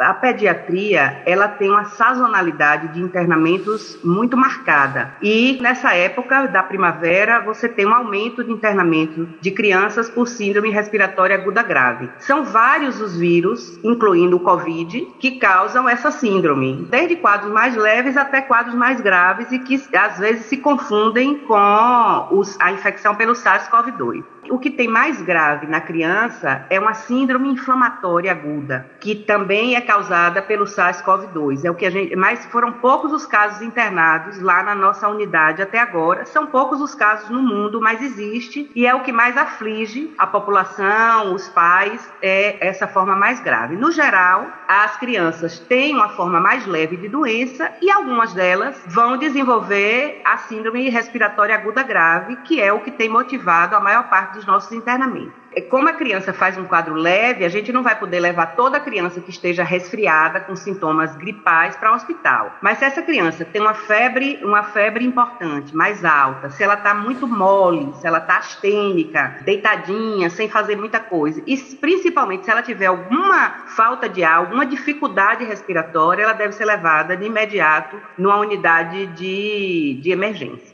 A pediatria, ela tem uma sazonalidade de internamentos muito marcada. E nessa época da primavera, você tem um aumento de internamento de crianças por síndrome respiratória aguda grave. São vários os vírus, incluindo o Covid, que causam essa síndrome, desde quadros mais leves até quadros mais graves e que às vezes se confundem com a infecção pelo SARS-CoV-2. O que tem mais grave na criança é uma síndrome inflamatória aguda, que também é causada pelo SARS-CoV-2. Mas foram poucos os casos internados lá na nossa unidade até agora. São poucos os casos no mundo, mas existe, e é o que mais aflige a população, os pais, é essa forma mais grave. No geral, as crianças têm uma forma mais leve de doença e algumas delas vão desenvolver a síndrome respiratória aguda grave, que é o que tem motivado a maior parte dos nossos internamentos. Como a criança faz um quadro leve, a gente não vai poder levar toda a criança que esteja resfriada com sintomas gripais para o hospital. Mas se essa criança tem uma febre importante, mais alta, se ela está muito mole, se ela está astênica, deitadinha, sem fazer muita coisa, e principalmente se ela tiver alguma falta de ar, alguma dificuldade respiratória, ela deve ser levada de imediato numa unidade de emergência.